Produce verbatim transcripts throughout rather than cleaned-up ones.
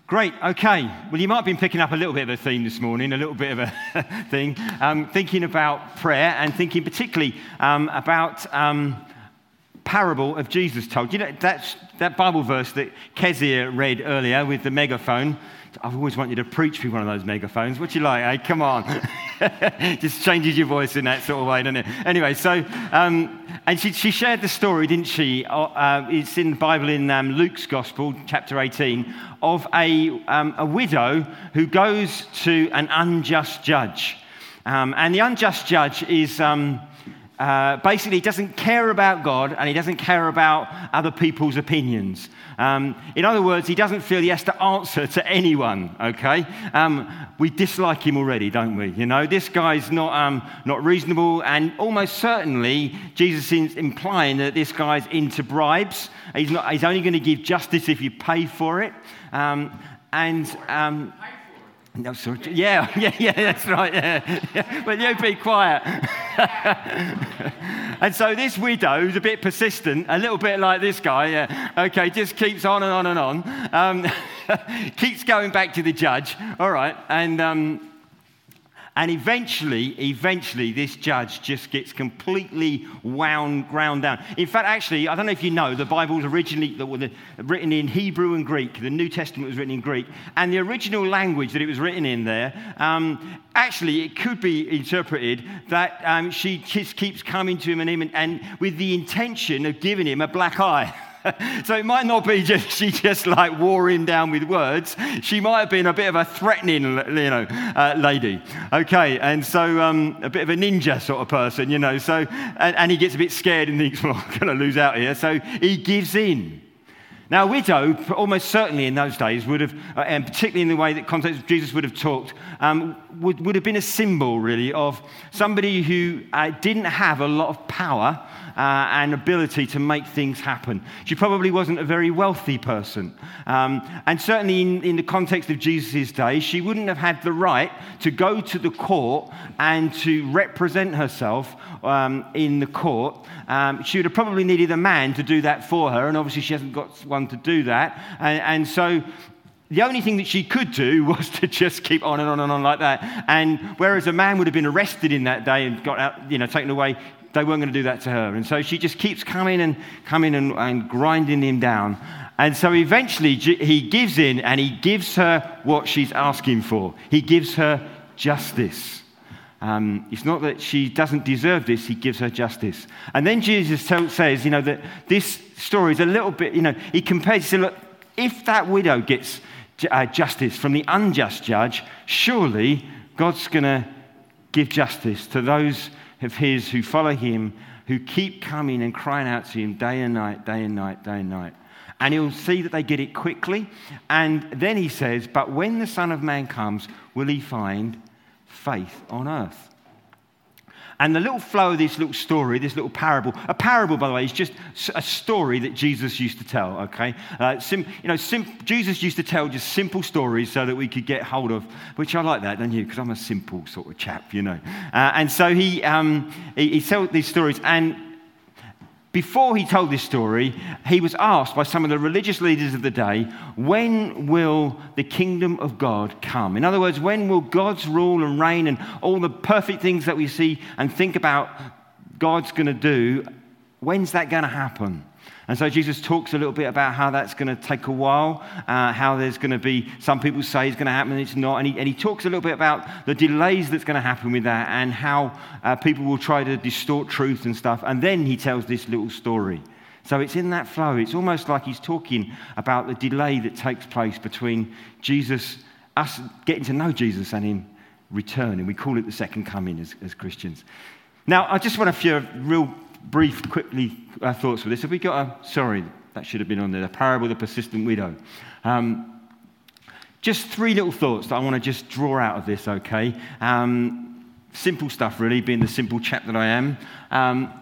Great, okay. Well, you might have been picking up a little bit of a theme this morning, a little bit of a thing, um, thinking about prayer and thinking particularly um, about um, parable of Jesus told. You know, that's, that Bible verse that Kezia read earlier with the megaphone. I've always wanted you to preach with one of those megaphones. What do you like, eh? Come on. Just changes your voice in that sort of way, doesn't it? Anyway, so, um, and she, she shared the story, didn't she? Uh, it's in the Bible in um, Luke's Gospel, chapter eighteen, of a, um, a widow who goes to an unjust judge. Um, and the unjust judge is... Um, Uh, basically, he doesn't care about God and he doesn't care about other people's opinions. Um, in other words, he doesn't feel he has to answer to anyone, okay? Um, we dislike him already, don't we? You know, this guy's not, um, not reasonable, and almost certainly Jesus is implying that this guy's into bribes. He's, not, he's only going to give justice if you pay for it. Um, and... Um, No, sorry. Yeah, yeah, yeah, that's right. Yeah, yeah. But you be quiet. And so this widow, who's a bit persistent, a little bit like this guy, yeah, okay, just keeps on and on and on, um, keeps going back to the judge, all right, and um, and eventually, eventually, this judge just gets completely wound, ground down. In fact, actually, I don't know if you know, the Bible was originally written in Hebrew and Greek. The New Testament was written in Greek. And the original language that it was written in there, um, actually, it could be interpreted that um, she just keeps coming to him and him, and, and with the intention of giving him a black eye. So it might not be just she just like wore him down with words. She might have been a bit of a threatening, you know, uh, lady. Okay, and so um, a bit of a ninja sort of person, you know. So and, and he gets a bit scared and thinks, well, I'm going to lose out here. So he gives in. Now, a widow, almost certainly in those days, would have, uh, and particularly in the way that context Jesus would have talked, um, would, would have been a symbol, really, of somebody who uh, didn't have a lot of power uh, and ability to make things happen. She probably wasn't a very wealthy person. Um, and certainly in, in the context of Jesus' day, she wouldn't have had the right to go to the court and to represent herself um, in the court. Um, she would have probably needed a man to do that for her, and obviously she hasn't got one to do that. And, and so the only thing that she could do was to just keep on and on and on like that. And whereas a man would have been arrested in that day and got out, you know, taken away, they weren't going to do that to her. And so she just keeps coming and coming and, and grinding him down. And so eventually he gives in and he gives her what she's asking for. He gives her justice. Um, it's not that she doesn't deserve this, he gives her justice. And then Jesus tell, says, you know, that this story is a little bit, you know, he compares, he said, look, if that widow gets uh, justice from the unjust judge, surely God's going to give justice to those of his who follow him, who keep coming and crying out to him day and night, day and night, day and night. And he'll see that they get it quickly. And then he says, but when the Son of Man comes, will he find faith on earth? And the little flow of this little story, this little parable, a parable, by the way, is just a story that Jesus used to tell, okay? Uh, sim, you know, sim, Jesus used to tell just simple stories so that we could get hold of, which I like that, don't you? Because I'm a simple sort of chap, you know. Uh, and so he, um, he, he told these stories, and before he told this story, he was asked by some of the religious leaders of the day, when will the kingdom of God come? In other words, when will God's rule and reign and all the perfect things that we see and think about God's going to do, when's that going to happen? And so Jesus talks a little bit about how that's going to take a while, uh, how there's going to be, some people say it's going to happen and it's not. And he, and he talks a little bit about the delays that's going to happen with that and how uh, people will try to distort truth and stuff. And then he tells this little story. So it's in that flow. It's almost like he's talking about the delay that takes place between Jesus, us getting to know Jesus and him returning. We call it the second coming as, as Christians. Now, I just want a few real brief, quickly uh, thoughts for this. Have we got a, sorry, that should have been on there, the parable of the persistent widow. Um, just three little thoughts that I want to just draw out of this, okay? Um, simple stuff, really, being the simple chap that I am. Um,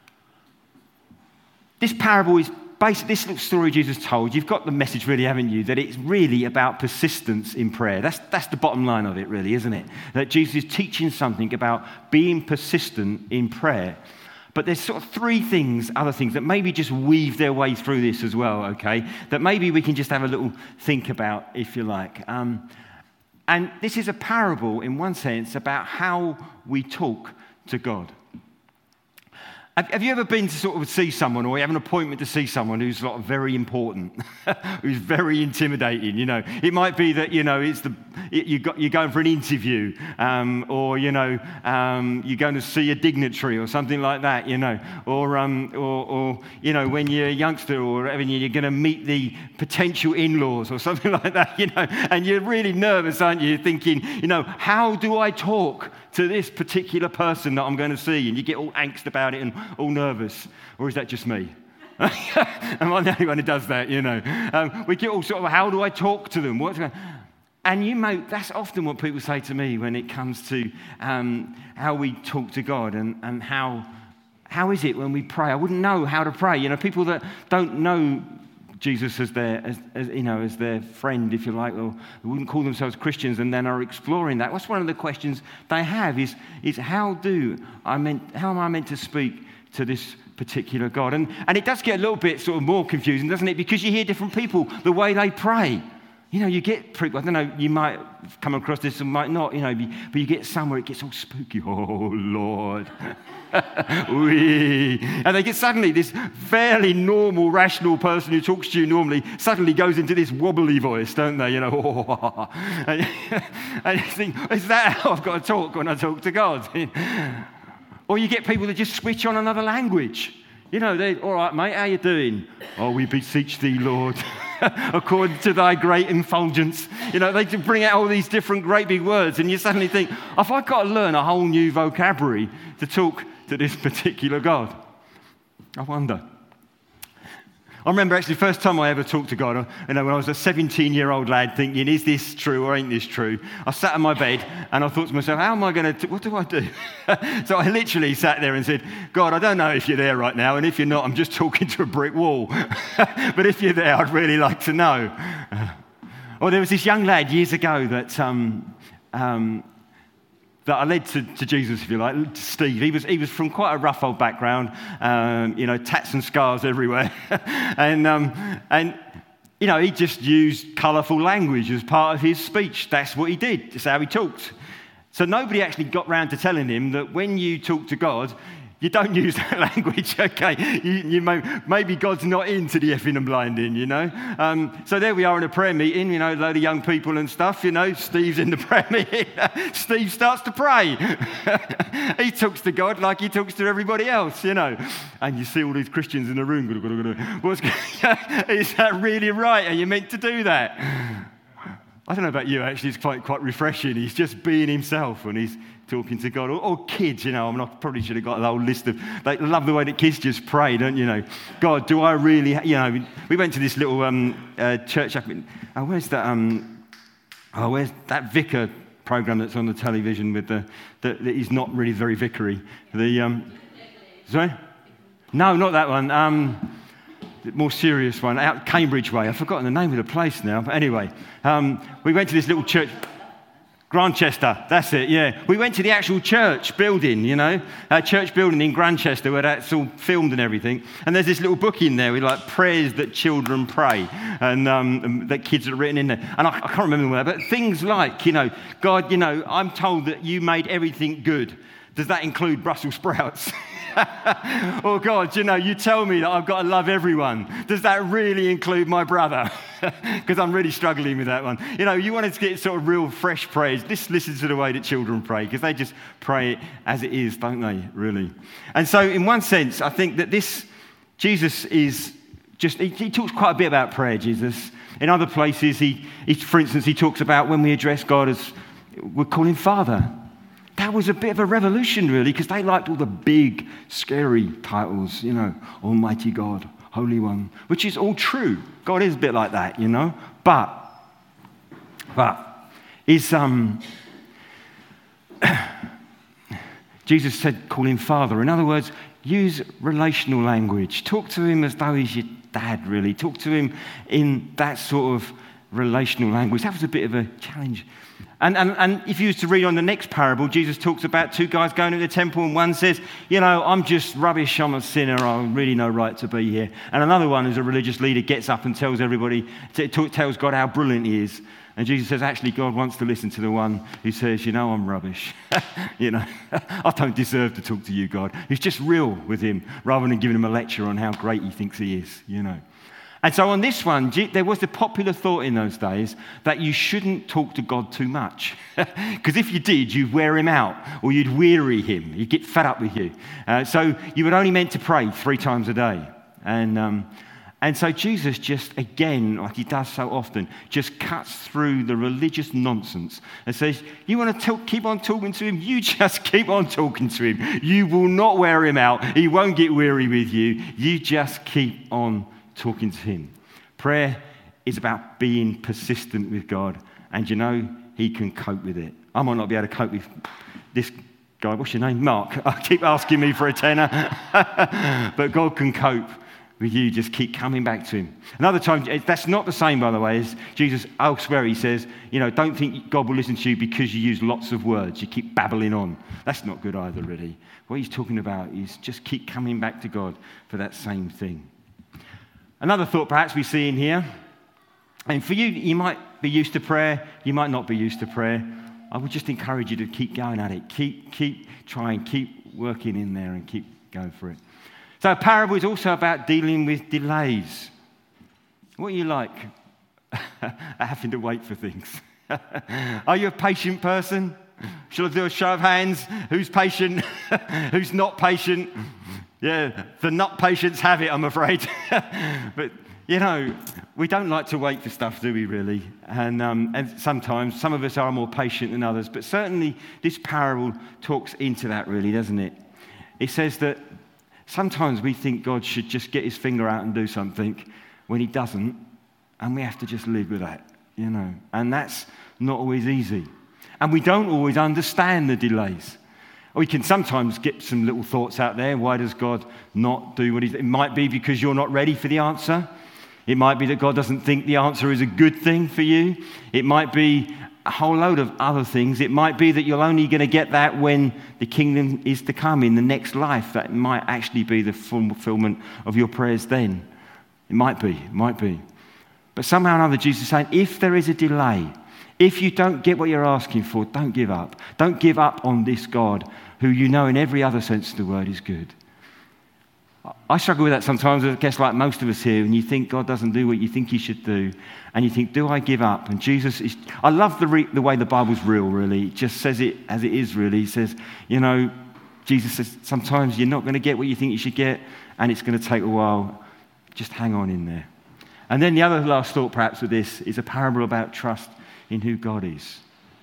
this parable is basically, this little story Jesus told, you've got the message really, haven't you, that it's really about persistence in prayer. That's, that's the bottom line of it, really, isn't it? That Jesus is teaching something about being persistent in prayer. But there's sort of three things, other things, that maybe just weave their way through this as well, okay? That maybe we can just have a little think about, if you like. Um, and this is a parable, in one sense, about how we talk to God. Have you ever been to sort of see someone, or you have an appointment to see someone who's like very important, who's very intimidating? You know, it might be that you know it's the you got you're going for an interview, um, or you know um, you're going to see a dignitary or something like that. You know, or um, or, or you know when you're a youngster or whatever, you're going to meet the potential in-laws or something like that. You know, and you're really nervous, aren't you? Thinking, you know, how do I talk to this particular person that I'm going to see? And you get all angst about it and all nervous. Or is that just me? Am I the only one who does that, you know? Um, we get all sort of, how do I talk to them? What's going And you know, that's often what people say to me when it comes to um, how we talk to God and, and how how is it when we pray? I wouldn't know how to pray. You know, people that don't know Jesus as their, as, as, you know, as their friend, if you like, or who wouldn't call themselves Christians and then are exploring that. What's one of the questions they have is, is how do I meant, how am I meant to speak to this particular God? And, and it does get a little bit sort of more confusing, doesn't it? Because you hear different people, the way they pray. You know, you get, I don't know, you might come across this and might not, you know, but you get somewhere it gets all spooky. Oh, Lord. Wee. And they get suddenly this fairly normal, rational person who talks to you normally suddenly goes into this wobbly voice, don't they? You know, and, and you think, is that how I've got to talk when I talk to God? Or you get people that just switch on another language. You know, they, all right, mate, how you doing? Oh, we beseech thee, Lord, according to thy great effulgence. You know, they can bring out all these different great big words, and you suddenly think, if I've got to learn a whole new vocabulary to talk to this particular God, I wonder. I remember actually the first time I ever talked to God, you know, when I was a seventeen-year-old lad thinking, is this true or ain't this true? I sat on my bed and I thought to myself, how am I going to, what do I do? So I literally sat there and said, God, I don't know if you're there right now, and if you're not, I'm just talking to a brick wall. But if you're there, I'd really like to know. Or there was this young lad years ago that um, um, that I led to, to Jesus, if you like, Steve. He was he was from quite a rough old background, um, you know, tats and scars everywhere, and um, and you know he just used colourful language as part of his speech. That's what he did. That's how he talked. So nobody actually got round to telling him that when you talk to God, you don't use that language, okay? You, you may, maybe God's not into the effing and blinding, you know? Um, so there we are in a prayer meeting, you know, a load of young people and stuff, you know. Steve's in the prayer meeting. Steve starts to pray. He talks to God like he talks to everybody else, you know. And you see all these Christians in the room. What's, is that really right? Are you meant to do that? I don't know about you, actually. It's quite, quite refreshing. He's just being himself and he's talking to God. Or, or kids, you know, I mean, I probably should have got a whole list of, they love the way that kids just pray, don't you know? God, do I really, you know, we went to this little um, uh, church up in, oh, where's that, um, oh, where's that vicar program that's on the television with the, that is not really very vicary. The, um, sorry? No, not that one. Um, the more serious one, out Cambridge way. I've forgotten the name of the place now. But anyway, um, we went to this little church. Grantchester, that's it, yeah. We went to the actual church building, you know, a church building in Grantchester where that's all filmed and everything. And there's this little book in there with like prayers that children pray and um, that kids are written in there. And I, I can't remember that, but things like, you know, God, you know, I'm told that you made everything good. Does that include Brussels sprouts? Or God, you know, you tell me that I've got to love everyone. Does that really include my brother? Because I'm really struggling with that one. You know, you wanted to get sort of real fresh praise. Just listen to the way that children pray, because they just pray it as it is, don't they, really? And so in one sense, I think that this, Jesus is just, he, he talks quite a bit about prayer, Jesus. In other places, he, he, for instance, he talks about when we address God as, we call him Father. That was a bit of a revolution, really, because they liked all the big, scary titles, you know, Almighty God, Holy One, which is all true. God is a bit like that, you know. But, but, is, um, Jesus said, call him Father. In other words, use relational language. Talk to him as though he's your dad, really. Talk to him in that sort of relational language. That was a bit of a challenge. And, and, and if you was to read on the next parable, Jesus talks about two guys going to the temple, and one says, you know, I'm just rubbish, I'm a sinner, I really no right to be here. And another one, who's a religious leader, gets up and tells everybody, t- t- tells God how brilliant he is. And Jesus says, actually, God wants to listen to the one who says, you know, I'm rubbish. you know, I don't deserve to talk to you, God. Who's just real with him, rather than giving him a lecture on how great he thinks he is, you know. And so on this one, there was the popular thought in those days that you shouldn't talk to God too much. Because if you did, you'd wear him out, or you'd weary him. He'd get fed up with you. Uh, so you were only meant to pray three times a day. And um, and so Jesus just, again, like he does so often, just cuts through the religious nonsense and says, you want to talk, keep on talking to him? You just keep on talking to him. You will not wear him out. He won't get weary with you. You just keep on talking to him. Prayer is about being persistent with God, and you know, he can cope with it. I might not be able to cope with this guy. What's your name? Mark. I keep asking me for a tenner. But God can cope with you. Just keep coming back to him. Another time, that's not the same, by the way, as Jesus elsewhere, he says, you know, don't think God will listen to you because you use lots of words. You keep babbling on. That's not good either, really. What he's talking about is just keep coming back to God for that same thing. Another thought perhaps we see in here, and for you, you might be used to prayer, you might not be used to prayer. I would just encourage you to keep going at it. Keep, keep trying, keep working in there and keep going for it. So a parable is also about dealing with delays. What are you like at having to wait for things? Are you a patient person? Shall I do a show of hands? Who's patient? Who's not patient? Yeah, the not patients have it, I'm afraid. But, you know, we don't like to wait for stuff, do we, really? And, um, and sometimes some of us are more patient than others. But certainly this parable talks into that, really, doesn't it? It says that sometimes we think God should just get his finger out and do something when he doesn't, and we have to just live with that, you know. And that's not always easy. And we don't always understand the delays. We can sometimes get some little thoughts out there. Why does God not do what he's... It might be because you're not ready for the answer. It might be that God doesn't think the answer is a good thing for you. It might be a whole load of other things. It might be that you're only going to get that when the kingdom is to come in the next life. That might actually be the fulfillment of your prayers then. It might be, it might be. But somehow or another, Jesus is saying, if there is a delay, if you don't get what you're asking for, don't give up. Don't give up on this God who you know in every other sense of the word is good. I struggle with that sometimes, I guess like most of us here, and you think God doesn't do what you think he should do, and you think, do I give up? And Jesus is... I love the, re, the way the Bible's real, really. It just says it as it is, really. He says, you know, Jesus says, sometimes you're not going to get what you think you should get, and it's going to take a while. Just hang on in there. And then the other last thought, perhaps, with this is a parable about trust in who God is.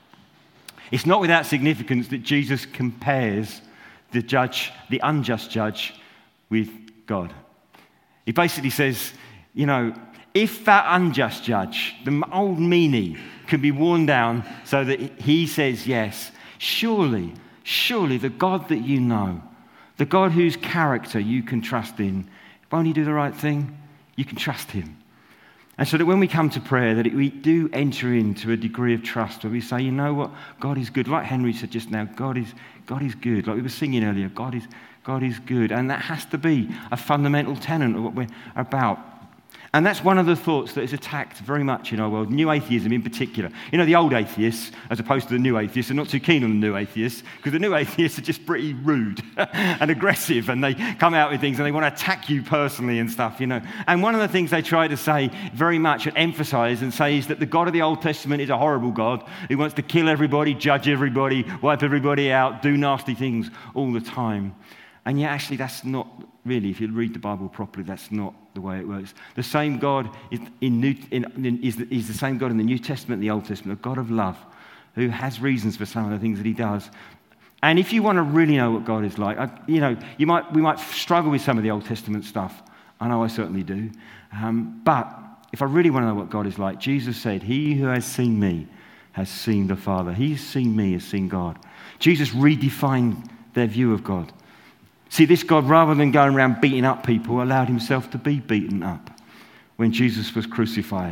It's not without significance that Jesus compares the judge, the unjust judge, with God. He basically says, you know, if that unjust judge, the old meanie, can be worn down so that he says yes, surely, surely the God that you know, the God whose character you can trust in, won't he do the right thing? You can trust him. And so that when we come to prayer, that we do enter into a degree of trust where we say, you know what, God is good. Like Henry said just now, God is God is good. Like we were singing earlier, God is God is good. And that has to be a fundamental tenet of what we're about. And that's one of the thoughts that is attacked very much in our world, new atheism in particular. You know, the old atheists, as opposed to the new atheists, are not too keen on the new atheists, because the new atheists are just pretty rude and aggressive, and they come out with things and they want to attack you personally and stuff, you know. And one of the things they try to say very much and emphasize and say is that the God of the Old Testament is a horrible God who wants to kill everybody, judge everybody, wipe everybody out, do nasty things all the time. And yet, actually, that's not really, if you read the Bible properly, that's not the way it works. The same God is, in New, in, in, is, the, is the same God in the New Testament and the Old Testament, a God of love, who has reasons for some of the things that he does. And if you want to really know what God is like, I, you know, you might we might struggle with some of the Old Testament stuff. I know I certainly do. Um, but if I really want to know what God is like, Jesus said, he who has seen me has seen the Father. He who's seen me has seen God. Jesus redefined their view of God. See, this God, rather than going around beating up people, allowed himself to be beaten up when Jesus was crucified.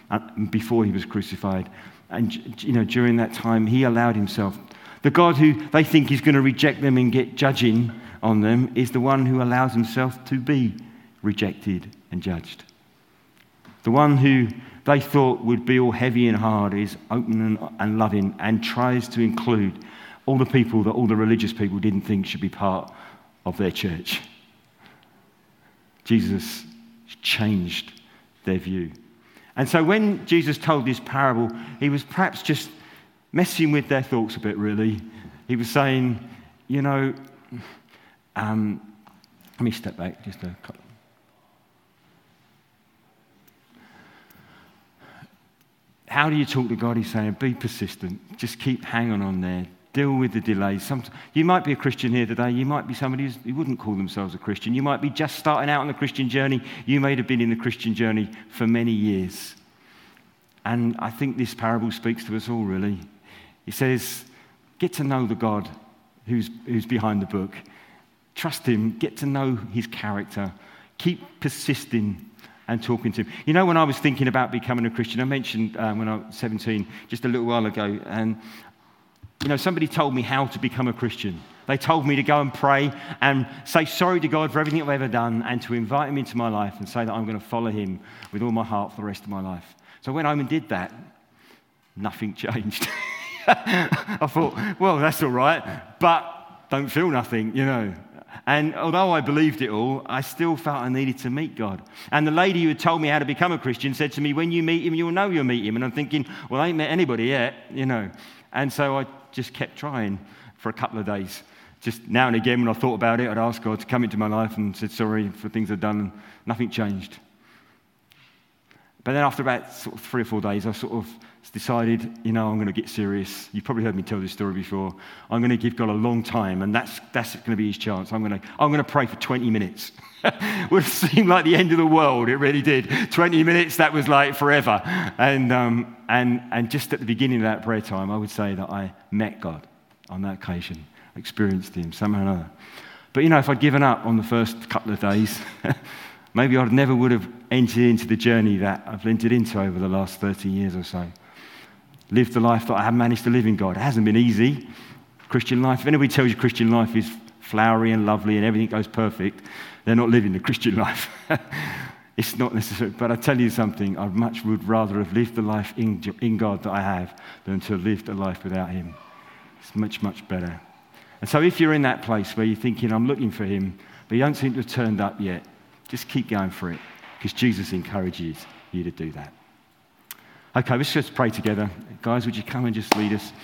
before he was crucified. And, you know, during that time, he allowed himself. The God who they think is going to reject them and get judging on them is the one who allows himself to be rejected and judged. The one who they thought would be all heavy and hard is open and, and loving and tries to include all the people that all the religious people didn't think should be part of their church. Jesus changed their view. And so when Jesus told this parable, he was perhaps just messing with their thoughts a bit, really. He was saying, you know, um, let me step back just a couple. How do you talk to God? He's saying, be persistent. Just keep hanging on there. Deal with the delays. Some, you might be a Christian here today. You might be somebody who's, who wouldn't call themselves a Christian. You might be just starting out on the Christian journey. You may have been in the Christian journey for many years. And I think this parable speaks to us all, really. It says, get to know the God who's, who's behind the book. Trust him. Get to know his character. Keep persisting and talking to him. You know, when I was thinking about becoming a Christian, I mentioned um, when I was seventeen, just a little while ago, and you know, somebody told me how to become a Christian. They told me to go and pray and say sorry to God for everything I've ever done and to invite him into my life and say that I'm going to follow him with all my heart for the rest of my life. So I went home and did that. Nothing changed. I thought, well, that's all right, but don't feel nothing, you know. And although I believed it all, I still felt I needed to meet God. And the lady who had told me how to become a Christian said to me, when you meet him, you'll know you'll meet him. And I'm thinking, well, I ain't met anybody yet, you know. And so I just kept trying for a couple of days. Just now and again, when I thought about it, I'd ask God to come into my life and said sorry for things I'd done, and nothing changed. But then after about sort of three or four days, I sort of decided, you know, I'm going to get serious. You've probably heard me tell this story before. I'm going to give God a long time, and that's that's going to be his chance. I'm going to I'm going to pray for twenty minutes. Would have seemed like the end of the world. It really did. twenty minutes, that was like forever. And um, and and just at the beginning of that prayer time, I would say that I met God on that occasion, experienced him somehow or another. But you know, if I'd given up on the first couple of days, maybe I never would have entered into the journey that I've entered into over the last thirty years or so. Lived the life that I have managed to live in God. It hasn't been easy. Christian life, if anybody tells you Christian life is flowery and lovely and everything goes perfect, they're not living the Christian life. It's not necessary. But I tell you something, I much would rather have lived the life in, in God that I have than to have lived a life without him. It's much, much better. And so if you're in that place where you're thinking, I'm looking for him, but you don't seem to have turned up yet, just keep going for it, because Jesus encourages you to do that. Okay, let's just pray together. Guys, would you come and just lead us?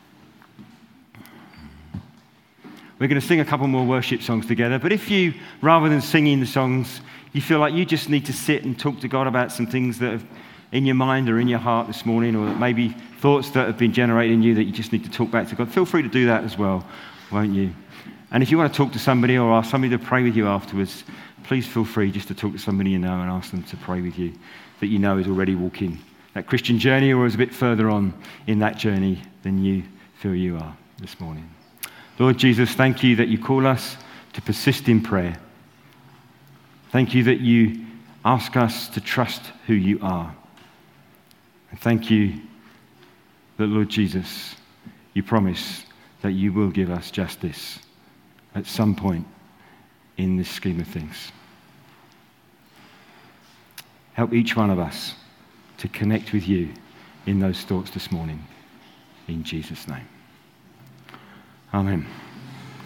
We're going to sing a couple more worship songs together, but if you, rather than singing the songs, you feel like you just need to sit and talk to God about some things that are in your mind or in your heart this morning, or maybe thoughts that have been generated in you that you just need to talk back to God, feel free to do that as well, won't you? And if you want to talk to somebody or ask somebody to pray with you afterwards, please feel free just to talk to somebody you know and ask them to pray with you that you know is already walking that Christian journey or is a bit further on in that journey than you feel you are this morning. Lord Jesus, thank you that you call us to persist in prayer. Thank you that you ask us to trust who you are. And thank you that, Lord Jesus, you promise that you will give us justice at some point in this scheme of things. Help each one of us to connect with you in those thoughts this morning. In Jesus' name. Amen.